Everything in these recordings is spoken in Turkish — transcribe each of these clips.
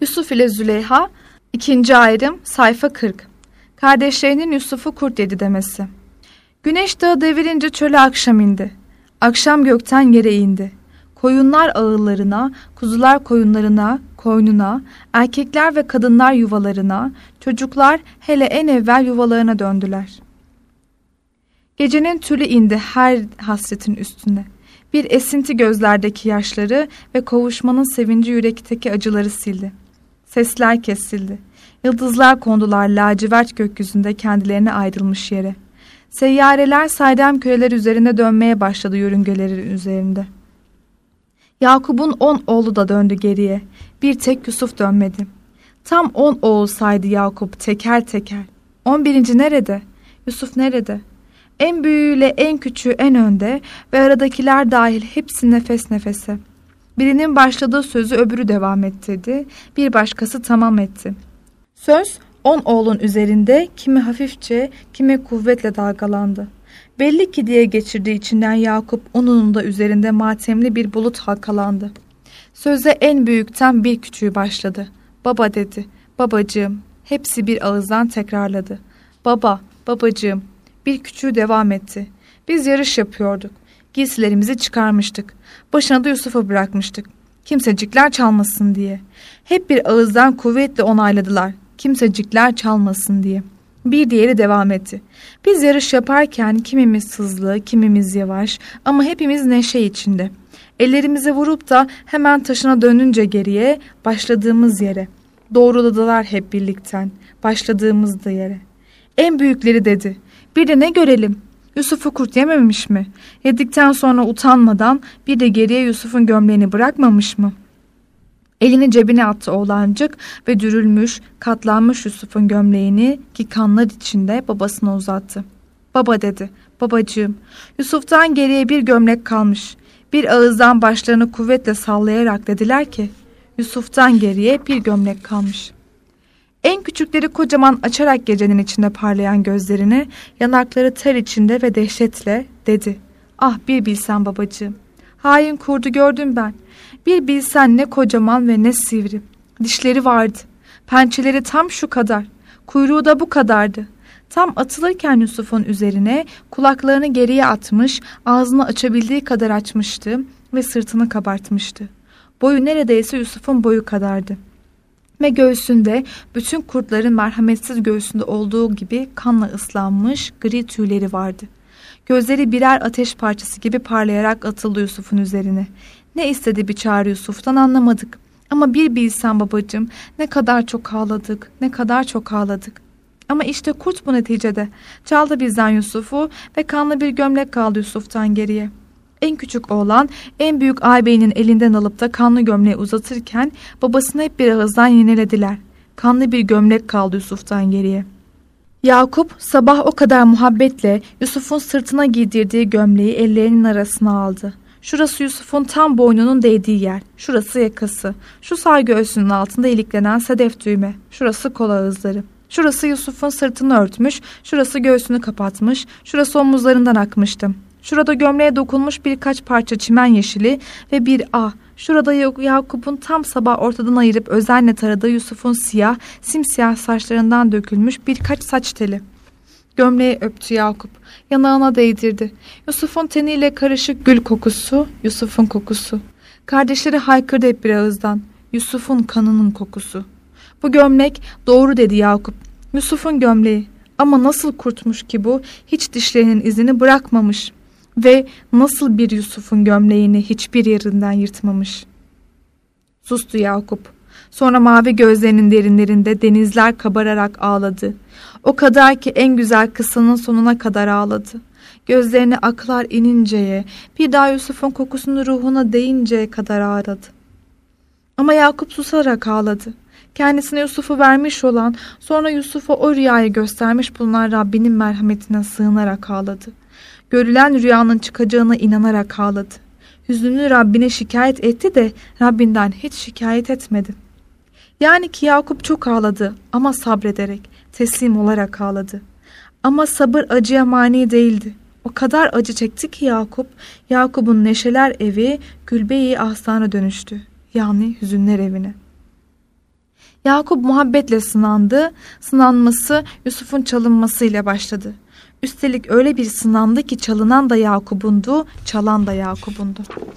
Yusuf ile Züleyha 2. ayrım sayfa 40. Kardeşlerinin Yusuf'u kurt yedi demesi. Güneş dağı devirince çöle akşam indi. Akşam gökten yere indi. Koyunlar ağıllarına, kuzular koyunlarına, koynuna, erkekler ve kadınlar yuvalarına, çocuklar hele en evvel yuvalarına döndüler. Gecenin tülü indi her hasretin üstüne. Bir esinti gözlerdeki yaşları ve kavuşmanın sevinci yürekteki acıları sildi. Sesler kesildi. Yıldızlar kondular lacivert gökyüzünde kendilerine ayrılmış yere. Seyyareler saydam küreler üzerine dönmeye başladı yörüngeleri üzerinde. Yakup'un 10 oğlu da döndü geriye. Bir tek Yusuf dönmedi. Tam 10 oğul saydı Yakup teker teker. 11. nerede? Yusuf nerede? En büyüğüyle en küçüğü en önde ve aradakiler dahil hepsi nefes nefese. Birinin başladığı sözü öbürü devam ettirdi, bir başkası tamam etti. Söz 10 oğlun üzerinde kimi hafifçe, kimi kuvvetle dalgalandı. Belli ki diye geçirdiği içinden Yakup onun da üzerinde matemli bir bulut halkalandı. Söze en büyükten bir küçüğü başladı. Baba dedi, babacığım. Hepsi bir ağızdan tekrarladı. Baba, babacığım. Bir küçüğü devam etti. Biz yarış yapıyorduk. Giysilerimizi çıkarmıştık. Başına da Yusuf'u bırakmıştık. Kimsecikler çalmasın diye. Hep bir ağızdan kuvvetle onayladılar. Kimsecikler çalmasın diye. Bir diğeri devam etti. Biz yarış yaparken kimimiz hızlı, kimimiz yavaş ama hepimiz neşe içinde. Ellerimize vurup da hemen taşına dönünce geriye, başladığımız yere. Doğruladılar hep birlikten, başladığımız da yere. En büyükleri dedi. Bir de ne görelim? Yusuf'u kurt yememiş mi? Yedikten sonra utanmadan bir de geriye Yusuf'un gömleğini bırakmamış mı? Elini cebine attı oğlancık ve dürülmüş, katlanmış Yusuf'un gömleğini ki kanlar içinde babasına uzattı. Baba dedi, babacığım, Yusuf'tan geriye bir gömlek kalmış. Bir ağızdan başlarını kuvvetle sallayarak dediler ki, Yusuf'tan geriye bir gömlek kalmış. En küçükleri kocaman açarak gecenin içinde parlayan gözlerini, yanakları ter içinde ve dehşetle dedi. Ah bir bilsen babacığım. Hain kurdu gördüm ben. Bir bilsen ne kocaman ve ne sivri. Dişleri vardı. Pençeleri tam şu kadar. Kuyruğu da bu kadardı. Tam atılırken Yusuf'un üzerine kulaklarını geriye atmış, ağzını açabildiği kadar açmıştı ve sırtını kabartmıştı. Boyu neredeyse Yusuf'un boyu kadardı. Ve göğsünde bütün kurtların merhametsiz göğsünde olduğu gibi kanla ıslanmış gri tüyleri vardı. Gözleri birer ateş parçası gibi parlayarak atıldı Yusuf'un üzerine. Ne istedi bir çağrı Yusuf'tan anlamadık. Ama bir bilsen babacığım ne kadar çok ağladık, ne kadar çok ağladık. Ama işte kurt bu neticede. Çaldı bizden Yusuf'u ve kanlı bir gömlek kaldı Yusuf'tan geriye. En küçük oğlan en büyük ağabeyinin elinden alıp da kanlı gömleği uzatırken babasını hep bir ağızdan yenilediler. Kanlı bir gömlek kaldı Yusuf'tan geriye. Yakup sabah o kadar muhabbetle Yusuf'un sırtına giydirdiği gömleği ellerinin arasına aldı. Şurası Yusuf'un tam boynunun değdiği yer. Şurası yakası. Şu sağ göğsünün altında iliklenen sedef düğme. Şurası kol ağızları. Şurası Yusuf'un sırtını örtmüş. Şurası göğsünü kapatmış. Şurası omuzlarından akmıştı. Şurada gömleğe dokunmuş birkaç parça çimen yeşili ve bir ağ. Şurada Yakup'un tam sabah ortadan ayırıp özenle taradığı Yusuf'un siyah, simsiyah saçlarından dökülmüş birkaç saç teli. Gömleği öptü Yakup. Yanağına değdirdi. Yusuf'un teniyle karışık gül kokusu, Yusuf'un kokusu. Kardeşleri haykırdı hep bir ağızdan. Yusuf'un kanının kokusu. Bu gömlek doğru dedi Yakup. Yusuf'un gömleği. Ama nasıl kurtmuş ki bu? Hiç dişlerinin izini bırakmamış. Ve nasıl bir Yusuf'un gömleğini hiçbir yerinden yırtmamış. Sustu Yakup. Sonra mavi gözlerinin derinlerinde denizler kabararak ağladı. O kadar ki en güzel kıssanın sonuna kadar ağladı. Gözlerine aklar ininceye, bir daha Yusuf'un kokusunu ruhuna değinceye kadar ağladı. Ama Yakup susarak ağladı. Kendisine Yusuf'u vermiş olan, sonra Yusuf'a o rüyayı göstermiş bulunan Rabbinin merhametine sığınarak ağladı. Görülen rüyanın çıkacağına inanarak ağladı. Hüznünü Rabbine şikayet etti de Rabbinden hiç şikayet etmedi. Yani ki Yakup çok ağladı ama sabrederek, teslim olarak ağladı. Ama sabır acıya mani değildi. O kadar acı çekti ki Yakup'un neşeler evi Gülbe-i Ahsan'a dönüştü. Yani hüzünler evine. Yakup muhabbetle sınandı. Sınanması Yusuf'un çalınmasıyla başladı. Üstelik öyle bir sınandı ki çalınan da Yakup'undu, çalan da Yakup'undu.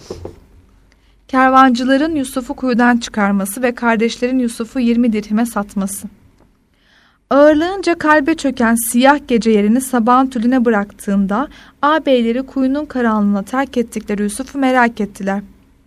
Kervancıların Yusuf'u kuyudan çıkarması ve kardeşlerin Yusuf'u 20 dirhime satması. Ağırlığınca kalbe çöken siyah gece yerini sabahın tülüne bıraktığında ağabeyleri kuyunun karanlığına terk ettikleri Yusuf'u merak ettiler.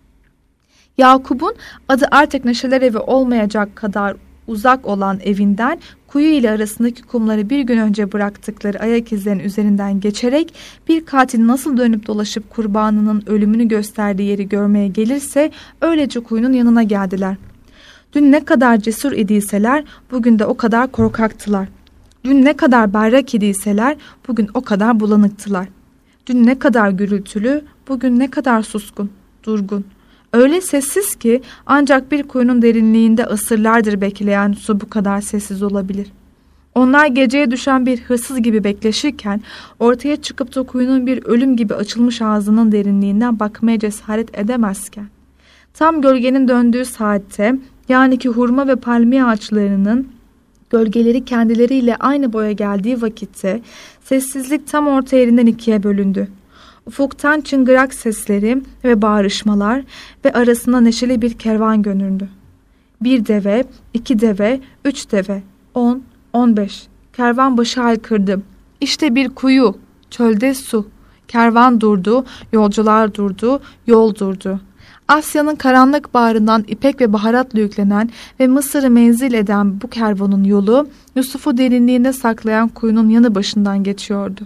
Yakup'un adı artık Neşeler Evi olmayacak kadar uzak olan evinden kuyu ile arasındaki kumları bir gün önce bıraktıkları ayak izlerinin üzerinden geçerek bir katil nasıl dönüp dolaşıp kurbanının ölümünü gösterdiği yeri görmeye gelirse öylece kuyunun yanına geldiler. Dün ne kadar cesur idiyseler bugün de o kadar korkaktılar. Dün ne kadar berrak idiyseler bugün o kadar bulanıktılar. Dün ne kadar gürültülü bugün ne kadar suskun, durgun. Öyle sessiz ki ancak bir kuyunun derinliğinde asırlardır bekleyen su bu kadar sessiz olabilir. Onlar geceye düşen bir hırsız gibi bekleşirken ortaya çıkıp da kuyunun bir ölüm gibi açılmış ağzının derinliğinden bakmaya cesaret edemezken, tam gölgenin döndüğü saatte, yani ki hurma ve palmiye ağaçlarının gölgeleri kendileriyle aynı boya geldiği vakitte sessizlik tam orta yerinden ikiye bölündü. Ufuktan çıngırak sesleri ve bağırışmalar ve arasında neşeli bir kervan göründü. 1 deve, 2 deve, 3 deve, 10, 15. Kervan başı haykırdı. İşte bir kuyu, çölde su. Kervan durdu, yolcular durdu, yol durdu. Asya'nın karanlık bağrından ipek ve baharatla yüklenen ve Mısır'ı menzil eden bu kervanın yolu Yusuf'u derinliğinde saklayan kuyunun yanı başından geçiyordu.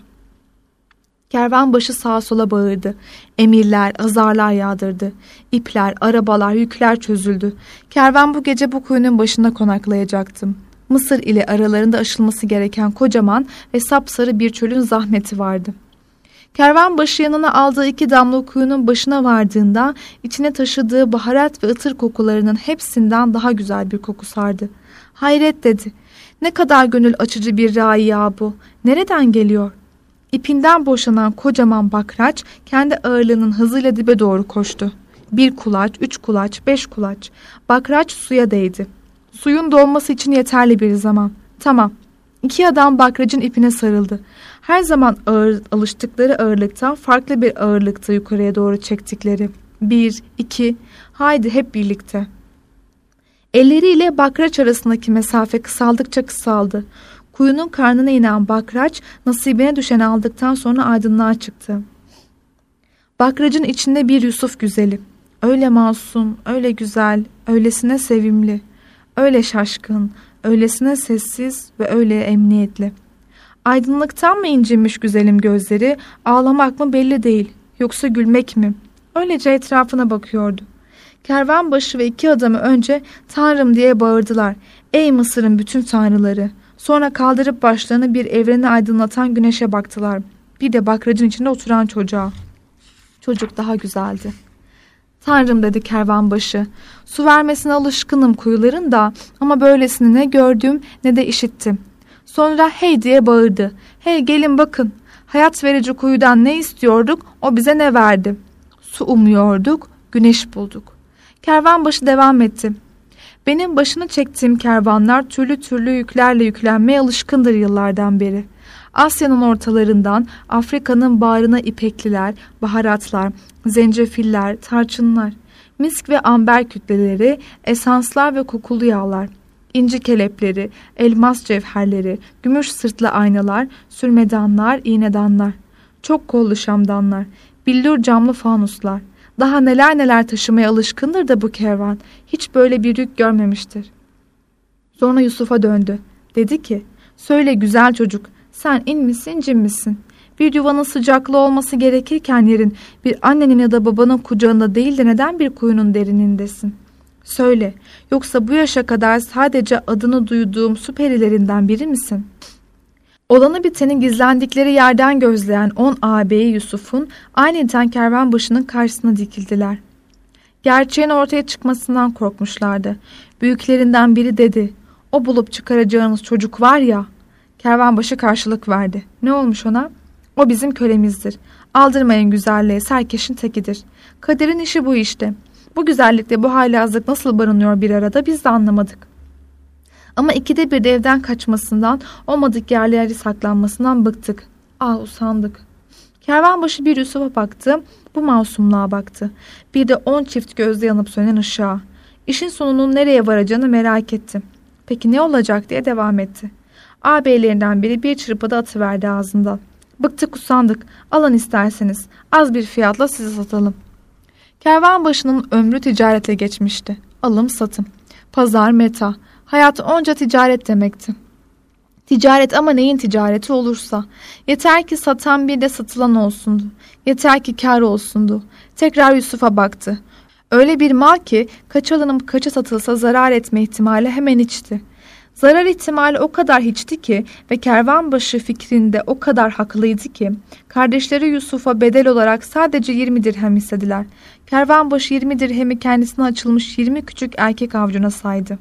Kervan başı sağa sola bağırdı. Emirler, azarlar yağdırdı. İpler, arabalar, yükler çözüldü. Kervan bu gece bu kuyunun başında konaklayacaktım. Mısır ile aralarında aşılması gereken kocaman ve sapsarı bir çölün zahmeti vardı. Kervan başı yanına aldığı 2 damla kuyunun başına vardığında içine taşıdığı baharat ve ıtır kokularının hepsinden daha güzel bir koku sardı. Hayret dedi. Ne kadar gönül açıcı bir raiya bu. Nereden geliyor? İpinden boşanan kocaman bakraç kendi ağırlığının hızıyla dibe doğru koştu. 1 kulaç, 3 kulaç, 5 kulaç. Bakraç suya değdi. Suyun dolması için yeterli bir zaman. Tamam. 2 adam bakracın ipine sarıldı. Her zaman alıştıkları ağırlıktan farklı bir ağırlıkta yukarıya doğru çektikleri. 1, 2, haydi hep birlikte. Elleriyle bakraç arasındaki mesafe kısaldıkça kısaldı. Kuyunun karnına inen bakraç nasibine düşen aldıktan sonra aydınlığa çıktı. Bakracın içinde bir Yusuf güzeli. Öyle masum, öyle güzel, öylesine sevimli, öyle şaşkın, öylesine sessiz ve öyle emniyetli. Aydınlıktan mı incinmiş güzelim gözleri, ağlamak mı belli değil, yoksa gülmek mi? Öylece etrafına bakıyordu. Kervanbaşı ve 2 adamı önce Tanrım diye bağırdılar. Ey Mısır'ın bütün tanrıları! Sonra kaldırıp başlarını bir evreni aydınlatan güneşe baktılar. Bir de bakracın içinde oturan çocuğa. Çocuk daha güzeldi. Tanrım dedi kervanbaşı. Su vermesine alışkınım kuyuların da ama böylesini ne gördüm ne de işittim. Sonra hey diye bağırdı. Hey gelin bakın. Hayat verici kuyudan ne istiyorduk o bize ne verdi? Su umuyorduk, güneş bulduk. Kervanbaşı devam etti. Benim başını çektiğim kervanlar türlü türlü yüklerle yüklenmeye alışkındır yıllardan beri. Asya'nın ortalarından Afrika'nın bağrına ipekliler, baharatlar, zencefiller, tarçınlar, misk ve amber kütleleri, esanslar ve kokulu yağlar, inci kelepleri, elmas cevherleri, gümüş sırtlı aynalar, sürmedanlar, iğnedanlar, çok kollu şamdanlar, billur camlı fanuslar. Daha neler neler taşımaya alışkındır da bu kervan. Hiç böyle bir yük görmemiştir. Sonra Yusuf'a döndü. Dedi ki, söyle güzel çocuk, sen in misin cin misin? Bir yuvanın sıcaklığı olması gerekirken yerin bir annenin ya da babanın kucağında değil de neden bir kuyunun derinindesin? Söyle, yoksa bu yaşa kadar sadece adını duyduğum su perilerinden biri misin? Olanı biteni gizlendikleri yerden gözleyen 10 ağabeyi Yusuf'un aniden kervanbaşının karşısına dikildiler. Gerçeğin ortaya çıkmasından korkmuşlardı. Büyüklerinden biri dedi, o bulup çıkaracağınız çocuk var ya. Kervanbaşı karşılık verdi. Ne olmuş ona? O bizim kölemizdir. Aldırmayın güzelliğe, serkeşin tekidir. Kaderin işi bu işte. Bu güzellikle bu haylazlık nasıl barınıyor bir arada biz de anlamadık. Ama ikide bir de evden kaçmasından, olmadık yerlere saklanmasından bıktık. Usandık. Kervanbaşı bir Yusuf'a baktı, bu masumluğa baktı. Bir de 10 çift gözle yanıp sönen ışığa. İşin sonunun nereye varacağını merak etti. Peki ne olacak diye devam etti. Ağabeylerinden biri bir çırpıda atıverdi ağzından. Bıktık usandık, alın isterseniz, az bir fiyatla sizi satalım. Kervanbaşının ömrü ticarete geçmişti. Alım satım, pazar meta, hayat onca ticaret demekti. Ticaret ama neyin ticareti olursa. Yeter ki satan bir de satılan olsundu. Yeter ki kâr olsundu. Tekrar Yusuf'a baktı. Öyle bir mal ki kaç alınıp kaça satılsa zarar etme ihtimali hemen içti. Zarar ihtimali o kadar hiçti ki ve kervanbaşı fikrinde o kadar haklıydı ki kardeşleri Yusuf'a bedel olarak sadece 20 dirhem istediler. Kervanbaşı 20 dirhemi kendisine açılmış 20 küçük erkek avcuna saydı.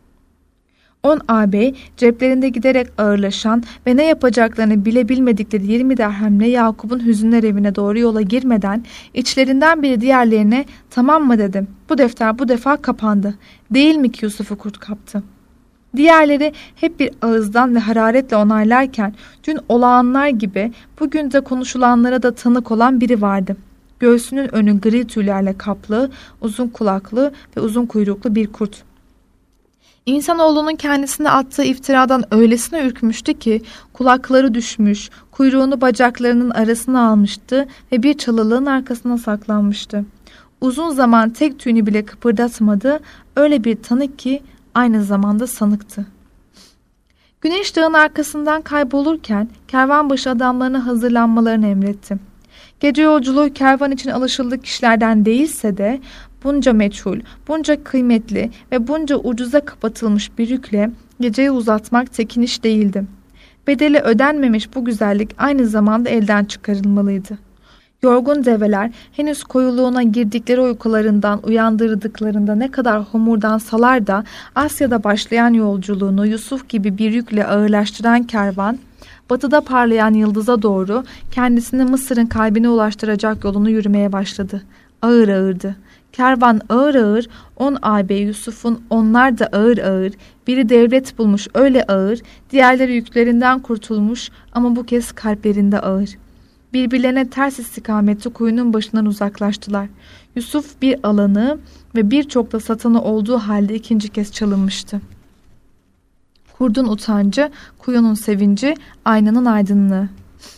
10 ağabey ceplerinde giderek ağırlaşan ve ne yapacaklarını bile bilmedikleri 20 dirhemle Yakup'un hüzünler evine doğru yola girmeden içlerinden biri diğerlerine "Tamam mı?" dedim. "Bu defter bu defa kapandı. Değil mi ki Yusuf'u kurt kaptı?" Diğerleri hep bir ağızdan ve hararetle onaylarken dün olağanlar gibi bugün de konuşulanlara da tanık olan biri vardı. Göğsünün önü gri tüylerle kaplı, uzun kulaklı ve uzun kuyruklu bir kurt. İnsanoğlunun kendisine attığı iftiradan öylesine ürkmüştü ki kulakları düşmüş, kuyruğunu bacaklarının arasına almıştı ve bir çalılığın arkasına saklanmıştı. Uzun zaman tek tüyünü bile kıpırdatmadı, öyle bir tanık ki aynı zamanda sanıktı. Güneş dağın arkasından kaybolurken kervanbaşı adamlarına hazırlanmalarını emretti. Gece yolculuğu kervan için alışıldık kişilerden değilse de bunca meçhul, bunca kıymetli ve bunca ucuza kapatılmış bir yükle geceyi uzatmak tekin iş değildi. Bedeli ödenmemiş bu güzellik aynı zamanda elden çıkarılmalıydı. Yorgun develer henüz koyuluğuna girdikleri uykularından uyandırdıklarında ne kadar homurdansalar da Asya'da başlayan yolculuğunu Yusuf gibi bir yükle ağırlaştıran kervan, batıda parlayan yıldıza doğru kendisini Mısır'ın kalbine ulaştıracak yolunu yürümeye başladı. Ağır ağırdı. Kervan ağır ağır, 10 ağabey Yusuf'un onlar da ağır ağır, biri devlet bulmuş öyle ağır, diğerleri yüklerinden kurtulmuş ama bu kez kalplerinde ağır. Birbirlerine ters istikamette kuyunun başından uzaklaştılar. Yusuf bir alanı ve birçok da satanı olduğu halde ikinci kez çalınmıştı. Kurdun utancı, kuyunun sevinci, aynanın aydınlığı.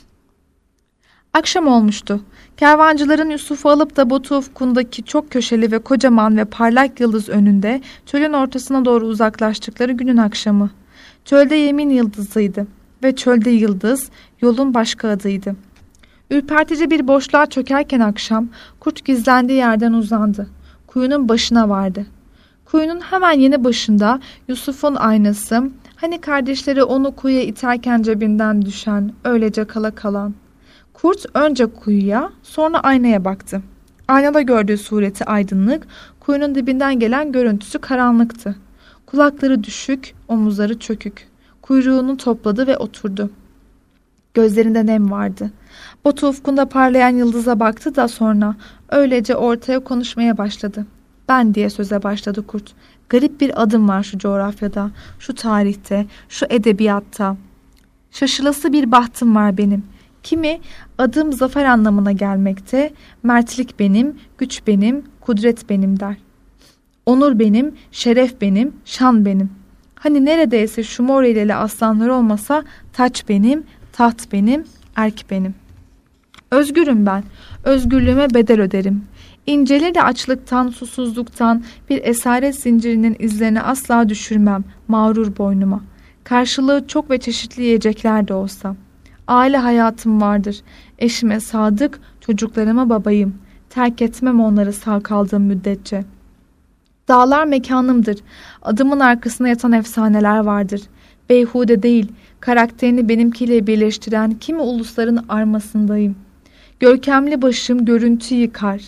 Akşam olmuştu. Kervancıların Yusuf'u alıp da Batı ufkundaki çok köşeli ve kocaman ve parlak yıldız önünde çölün ortasına doğru uzaklaştıkları günün akşamı. Çölde yemin yıldızıydı ve çölde yıldız yolun başka adıydı. Ürpertici bir boşluğa çökerken akşam kurt gizlendiği yerden uzandı. Kuyunun başına vardı. Kuyunun hemen yanı başında Yusuf'un aynası, hani kardeşleri onu kuyuya iterken cebinden düşen, öylece kala kalan. Kurt önce kuyuya, sonra aynaya baktı. Aynada gördüğü sureti aydınlık, kuyunun dibinden gelen görüntüsü karanlıktı. Kulakları düşük, omuzları çökük. Kuyruğunu topladı ve oturdu. Gözlerinde nem vardı. Batı ufkunda parlayan yıldıza baktı da sonra öylece ortaya konuşmaya başladı. "Ben" diye söze başladı kurt. "Garip bir adım var şu coğrafyada, şu tarihte, şu edebiyatta. Şaşılası bir bahtım var benim. Kimi adım zafer anlamına gelmekte, mertlik benim, güç benim, kudret benim der. Onur benim, şeref benim, şan benim. Hani neredeyse şu mor ileli aslanlar olmasa taç benim, taht benim, erk benim. Özgürüm ben, özgürlüğüme bedel öderim. İncelir de açlıktan, susuzluktan bir esaret zincirinin izlerini asla düşürmem mağrur boynuma. Karşılığı çok ve çeşitli yiyecekler de olsa. Aile hayatım vardır. Eşime sadık, çocuklarıma babayım. Terk etmem onları sağ kaldığım müddetçe. Dağlar mekanımdır. Adımın arkasına yatan efsaneler vardır. Beyhude değil, karakterini benimkiyle birleştiren kimi ulusların armasındayım. Görkemli başım görüntü yıkar.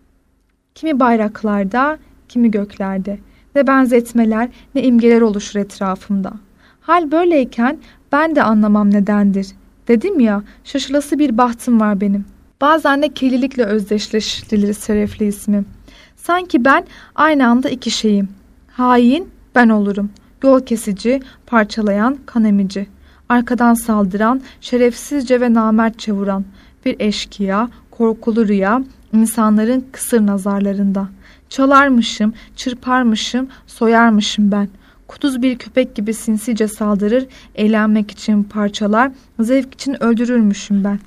Kimi bayraklarda, kimi göklerde. Ne benzetmeler, ne imgeler oluşur etrafımda. Hal böyleyken ben de anlamam nedendir. Dedim ya, şaşılası bir bahtım var benim. Bazen de kirlilikle özdeşleştirilir şerefli ismim. Sanki ben aynı anda iki şeyim. Hain ben olurum. yol kesici, parçalayan, kan emici, arkadan saldıran, şerefsizce ve namertçe vuran, bir eşkıya, korkulu rüya, insanların kısır nazarlarında. Çalarmışım, çırparmışım, soyarmışım ben. Kuduz bir köpek gibi sinsice saldırır, eğlenmek için parçalar, zevk için öldürürmüşüm ben.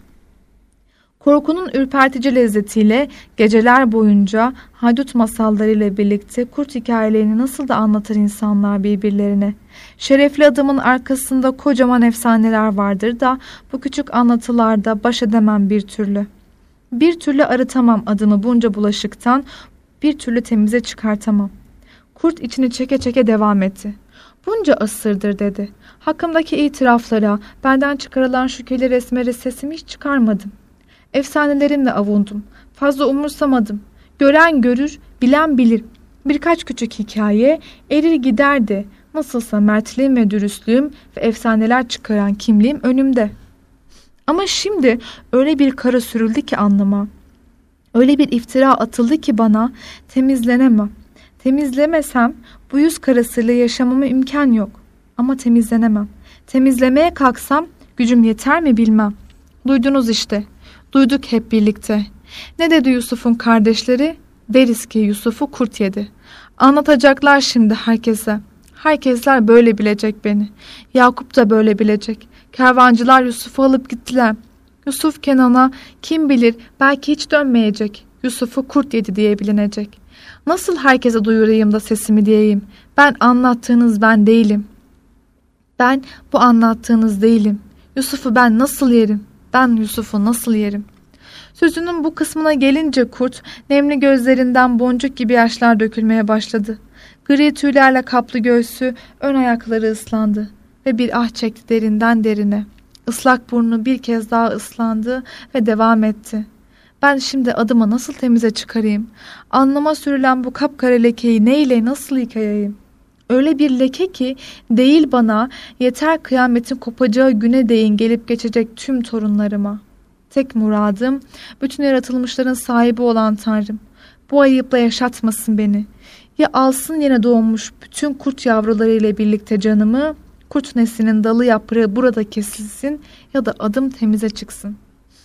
Korkunun ürpertici lezzetiyle geceler boyunca haydut masallarıyla birlikte kurt hikayelerini nasıl da anlatır insanlar birbirlerine. Şerefli adamın arkasında kocaman efsaneler vardır da bu küçük anlatılarda baş edemem bir türlü. Bir türlü arıtamam adımı bunca bulaşıktan, bir türlü temize çıkartamam. Kurt içini çeke çeke devam etti. Bunca asırdır dedi. Hakkımdaki itiraflara, benden çıkarılan şüpheli resmere sesimi hiç çıkarmadım. Efsanelerimle avundum. Fazla umursamadım. Gören görür, bilen bilir. Birkaç küçük hikaye erir giderdi. Nasılsa mertliğim ve dürüstlüğüm ve efsaneler çıkaran kimliğim önümde. Ama şimdi öyle bir kara sürüldü ki alnıma. Öyle bir iftira atıldı ki bana temizlenemem. Temizlemesem bu yüz karasıyla yaşamama imkan yok. Ama temizlenemem. Temizlemeye kalksam gücüm yeter mi bilmem. Duydunuz işte. Duyduk hep birlikte. Ne dedi Yusuf'un kardeşleri? Deriz ki Yusuf'u kurt yedi. Anlatacaklar şimdi herkese. Herkesler böyle bilecek beni. Yakup da böyle bilecek. Kervancılar Yusuf'u alıp gittiler. Yusuf Kenan'a kim bilir belki hiç dönmeyecek. Yusuf'u kurt yedi diye bilinecek. Nasıl herkese duyurayım da sesimi diyeyim. Ben anlattığınız ben değilim. Ben bu anlattığınız değilim. Yusuf'u ben nasıl yerim? Ben Yusuf'u nasıl yerim? Sözünün bu kısmına gelince kurt nemli gözlerinden boncuk gibi yaşlar dökülmeye başladı. Gri tüylerle kaplı göğsü, ön ayakları ıslandı ve bir ah çekti derinden derine. Islak burnu bir kez daha ıslandı ve devam etti. Ben şimdi adımı nasıl temize çıkarayım? Alnıma sürülen bu kapkara lekeyi neyle nasıl yıkayayım? Öyle bir leke ki değil bana, yeter kıyametin kopacağı güne değin gelip geçecek tüm torunlarıma. Tek muradım bütün yaratılmışların sahibi olan Tanrım. Bu ayıpla yaşatmasın beni. Ya alsın yine doğmuş bütün kurt yavrularıyla birlikte canımı, kurt neslinin dalı yaprağı burada kesilsin ya da adım temize çıksın.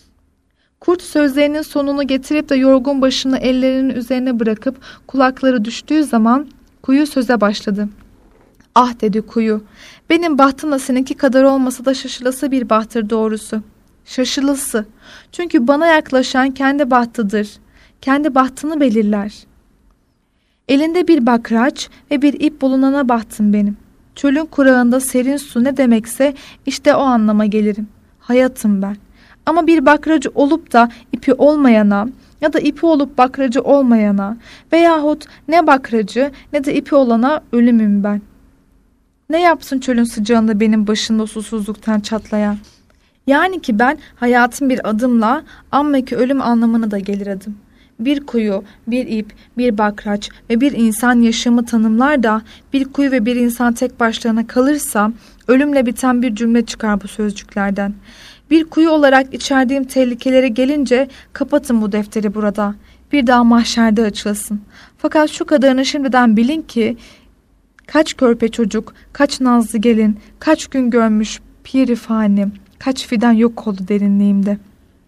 Kurt sözlerinin sonunu getirip de yorgun başını ellerinin üzerine bırakıp kulakları düştüğü zaman kuyu söze başladı. Ah dedi kuyu, benim bahtım da seninki kadar olmasa da şaşılası bir bahtır doğrusu. Şaşılısı, çünkü bana yaklaşan kendi bahtıdır. Kendi bahtını belirler. Elinde bir bakraç ve bir ip bulunana bahtım benim. Çölün kurağında serin su ne demekse işte o anlama gelirim. Hayatım ben. Ama bir bakracı olup da ipi olmayana ya da ipi olup bakracı olmayana veyahut ne bakracı ne de ipi olana ölümüm ben. Ne yapsın çölün sıcağında benim başımda susuzluktan çatlayan? Yani ki ben hayatım bir adımla amma ki ölüm anlamına da gelir adım. Bir kuyu, bir ip, bir bakraç ve bir insan yaşamı tanımlar da bir kuyu ve bir insan tek başlarına kalırsa ölümle biten bir cümle çıkar bu sözcüklerden. Bir kuyu olarak içerdiğim tehlikelere gelince kapatın bu defteri burada. Bir daha mahşerde açılsın. Fakat şu kadarını şimdiden bilin ki kaç körpe çocuk, kaç nazlı gelin, kaç gün görmüş pir-i fani, kaç fidan yok oldu derinliğimde.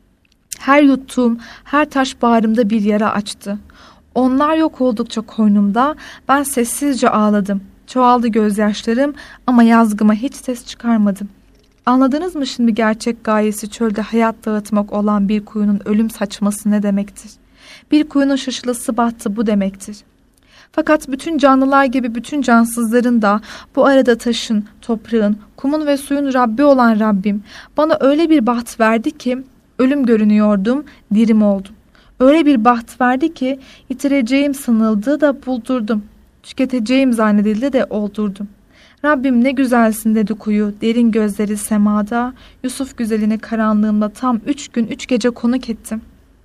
Her yuttuğum, her taş bağrımda bir yara açtı. Onlar yok oldukça koynumda ben sessizce ağladım. Çoğaldı gözyaşlarım ama yazgıma hiç ses çıkarmadım. Anladınız mı şimdi gerçek gayesi çölde hayat dağıtmak olan bir kuyunun ölüm saçması ne demektir? Bir kuyunun şaşılısı bahtı bu demektir. Fakat bütün canlılar gibi bütün cansızların da bu arada taşın, toprağın, kumun ve suyun Rabbi olan Rabbim bana öyle bir baht verdi ki ölüm görünüyordum, dirim oldum. Öyle bir baht verdi ki yitireceğim sanıldı da buldurdum. Tüketeceğim zannedildi de oldurdum. Rabbim ne güzelsin dedi kuyu, derin gözleri semada. Yusuf güzelini karanlığımda tam 3 gün 3 gece konuk ettim.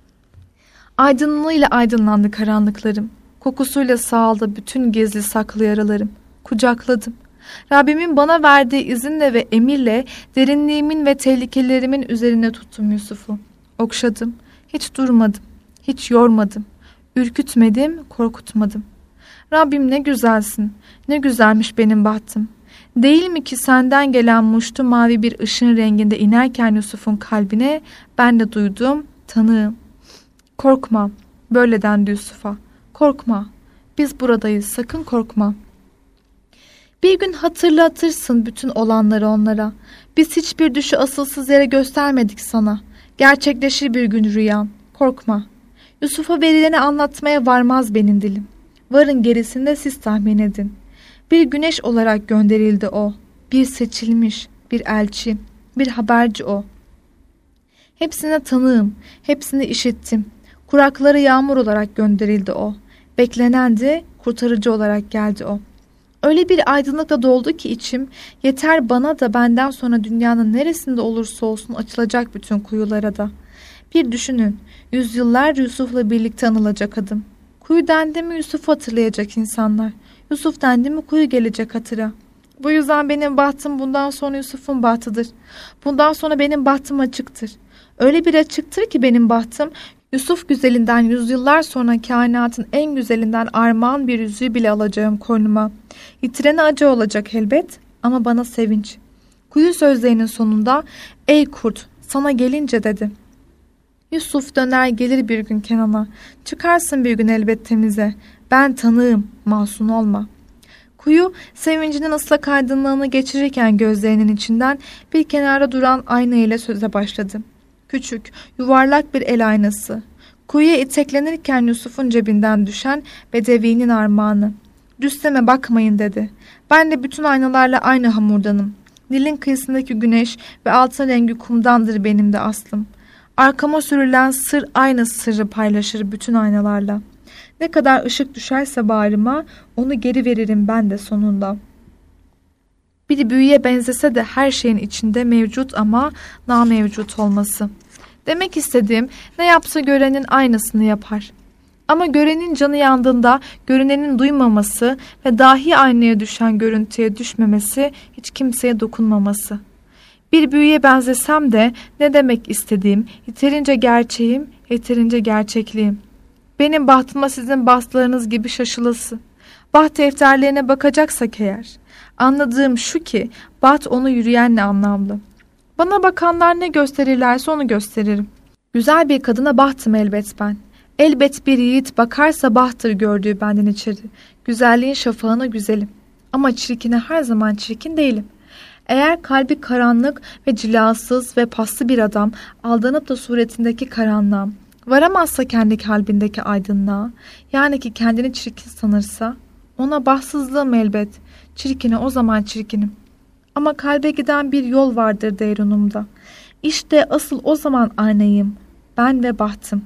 Aydınlığıyla aydınlandı karanlıklarım. Kokusuyla sağaldı bütün gizli saklı yaralarım. Kucakladım. Rabbimin bana verdiği izinle ve emirle derinliğimin ve tehlikelerimin üzerine tuttum Yusuf'u. Okşadım. Hiç durmadım. Hiç yormadım. Ürkütmedim, korkutmadım. Rabbim ne güzelsin, ne güzelmiş benim bahtım. Değil mi ki senden gelen muştu mavi bir ışın renginde inerken Yusuf'un kalbine ben de duydum, tanığım. Korkma, böyle dendi Yusuf'a. Korkma, biz buradayız, sakın korkma. Bir gün hatırlatırsın bütün olanları onlara. Biz hiçbir düşü asılsız yere göstermedik sana. Gerçekleşir bir gün rüyan, korkma. Yusuf'a verileni anlatmaya varmaz benim dilim. Varın gerisinde siz tahmin edin. Bir güneş olarak gönderildi o. Bir seçilmiş, bir elçi, bir haberci o. Hepsine tanığım, hepsini işittim. Kuraklara yağmur olarak gönderildi o. Beklenendi, kurtarıcı olarak geldi o. Öyle bir aydınlıkla doldu ki içim, yeter bana da benden sonra dünyanın neresinde olursa olsun açılacak bütün kuyulara da. Bir düşünün, yüzyıllarca Yusuf'la birlikte anılacak adım. Kuyu dendi mi Yusuf'u hatırlayacak insanlar. Yusuf dendi mi kuyu gelecek hatıra. Bu yüzden benim bahtım bundan sonra Yusuf'un bahtıdır. Bundan sonra benim bahtım açıktır. Öyle bir açıktır ki benim bahtım, Yusuf güzelinden yüzyıllar sonra kainatın en güzelinden armağan bir yüzüğü bile alacağım koynuma. Yitirene acı olacak elbet ama bana sevinç. Kuyu sözlerinin sonunda ey kurt sana gelince dedi. Yusuf döner gelir bir gün Kenan'a. Çıkarsın bir gün elbet temize. Ben tanığım, masum olma. Kuyu sevincinin ıslak aydınlığını geçirirken gözlerinin içinden bir kenara duran ayna ile söze başladı. Küçük, yuvarlak bir el aynası. Kuyuya iteklenirken Yusuf'un cebinden düşen bedevinin armağanı. Düsteme bakmayın dedi. Ben de bütün aynalarla aynı hamurdanım. Nil'in kıyısındaki güneş ve altın rengi kumdandır benim de aslım. Arkama sürülen sır aynı sırrı paylaşır bütün aynalarla. Ne kadar ışık düşerse bağrıma onu geri veririm ben de sonunda. Bir büyüye benzese de her şeyin içinde mevcut ama namevcut olması. Demek istediğim ne yapsa görenin aynısını yapar. Ama görenin canı yandığında görünenin duymaması ve dahi aynaya düşen görüntüye düşmemesi, hiç kimseye dokunmaması. Bir büyüye benzesem de ne demek istediğim, yeterince gerçeğim, yeterince gerçekliğim. Benim bahtıma sizin bahtlarınız gibi şaşılası. Baht defterlerine bakacaksak eğer, anladığım şu ki baht onu yürüyenle anlamlı. Bana bakanlar ne gösterirlerse onu gösteririm. Güzel bir kadına bahtım elbet ben. Elbet bir yiğit bakarsa bahtır gördüğü benden içeri. Güzelliğin şafağına güzelim. Ama çirkine her zaman çirkin değilim. Eğer kalbi karanlık ve cilasız ve paslı bir adam aldanıp da suretindeki karanlığa, varamazsa kendi kalbindeki aydınlığa, yani ki kendini çirkin sanırsa, ona bahtsızlığım elbet, çirkine o zaman çirkinim. Ama kalbe giden bir yol vardır deyrunumda. İşte asıl o zaman aynayım, ben ve bahtım.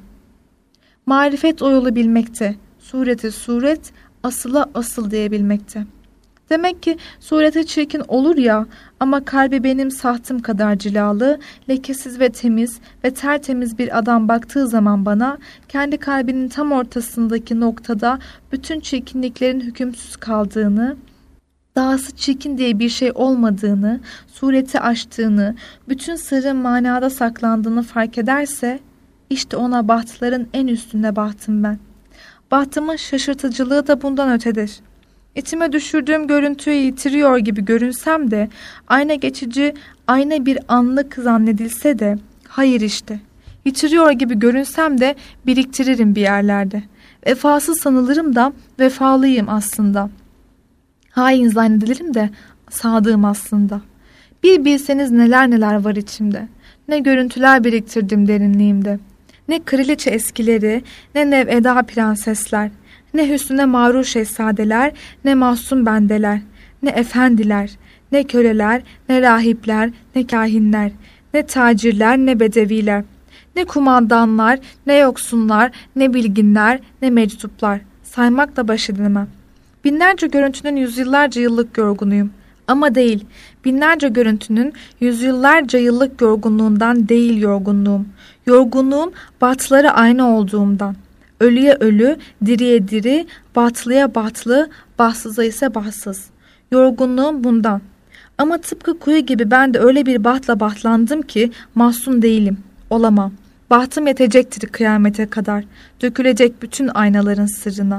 Marifet o yolu bilmekte, sureti suret, asıla asıl diyebilmekte. Demek ki surete çirkin olur ya ama kalbi benim sahtım kadar cilalı, lekesiz ve temiz ve tertemiz bir adam baktığı zaman bana kendi kalbinin tam ortasındaki noktada bütün çirkinliklerin hükümsüz kaldığını, dahası çirkin diye bir şey olmadığını, sureti aştığını, bütün sırrın manada saklandığını fark ederse, işte ona bahtların en üstünde bahtım ben. Bahtımın şaşırtıcılığı da bundan ötedir. İçime düşürdüğüm görüntüyü yitiriyor gibi görünsem de, ayna geçici, ayna bir anlık zannedilse de, hayır işte. Yitiriyor gibi görünsem de biriktiririm bir yerlerde. Vefasız sanılırım da vefalıyım aslında. Hain zannedilirim de sadığım aslında. Bir bilseniz neler neler var içimde. Ne görüntüler biriktirdim derinliğimde. Ne kraliçe eskileri, ne neveda prensesler, ne hüsnüne mağrur şehzadeler, ne masum bendeler, ne efendiler, ne köleler, ne rahipler, ne kahinler, ne tacirler, ne bedeviler, ne kumandanlar, ne yoksunlar, ne bilginler, ne mecduplar. Saymakla baş edemem. Binlerce görüntünün yüzyıllarca yıllık yorgunuyum. Ama değil, binlerce görüntünün yüzyıllarca yıllık yorgunluğundan değil yorgunluğum. Yorgunluğum bahtları aynı olduğumdan. Ölüye ölü, diriye diri, batlıya batlı, bahtsıza ise bahtsız. Yorgunluğum bundan. Ama tıpkı kuyu gibi ben de öyle bir bahtla bahtlandım ki mahzun değilim, olamam. Bahtım yetecektir kıyamete kadar, dökülecek bütün aynaların sırrına.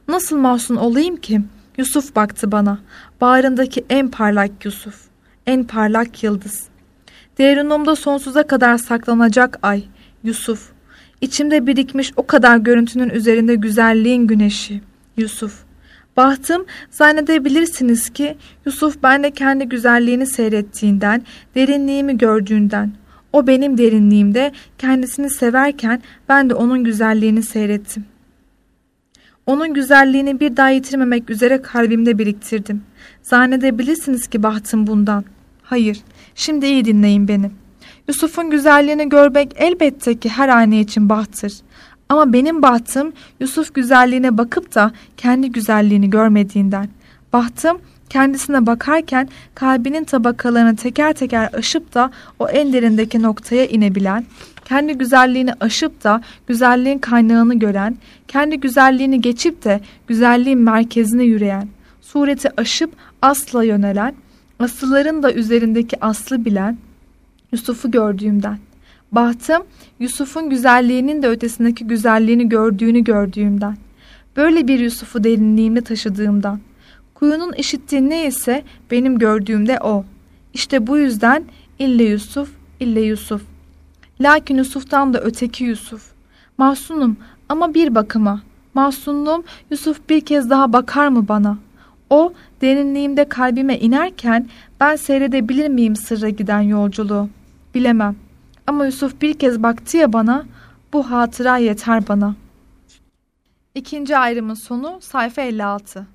Nasıl mahzun olayım ki? Yusuf baktı bana. Bağrındaki en parlak Yusuf. En parlak yıldız. Derinumda sonsuza kadar saklanacak ay. Yusuf. İçimde birikmiş o kadar görüntünün üzerinde güzelliğin güneşi. Yusuf. Bahtım, zannedebilirsiniz ki Yusuf bende kendi güzelliğini seyrettiğinden, derinliğimi gördüğünden. O benim derinliğimde kendisini severken ben de onun güzelliğini seyrettim. Onun güzelliğini bir daha yitirmemek üzere kalbimde biriktirdim. Zannedebilirsiniz ki bahtım bundan. Hayır, şimdi iyi dinleyin beni. Yusuf'un güzelliğini görmek elbette ki her ayna için bahttır. Ama benim bahtım Yusuf güzelliğine bakıp da kendi güzelliğini görmediğinden. Bahtım kendisine bakarken kalbinin tabakalarını teker teker aşıp da o en derindeki noktaya inebilen, kendi güzelliğini aşıp da güzelliğin kaynağını gören, kendi güzelliğini geçip de güzelliğin merkezine yürüyen, sureti aşıp asla yönelen, asılların da üzerindeki aslı bilen Yusuf'u gördüğümden. Bahtım Yusuf'un güzelliğinin de ötesindeki güzelliğini gördüğümden. Böyle bir Yusuf'u derinliğimde taşıdığımdan. Kuyunun işittiği neyse benim gördüğümde o. İşte bu yüzden ille Yusuf, ille Yusuf. Lakin Yusuf'tan da öteki Yusuf. Mahzunum ama bir bakıma. Mahzunluğum Yusuf bir kez daha bakar mı bana? O derinliğimde kalbime inerken ben seyredebilir miyim sırra giden yolculuğu? Bilemem. Ama Yusuf bir kez baktı ya bana, bu hatıra yeter bana. İkinci ayrımın sonu sayfa 56.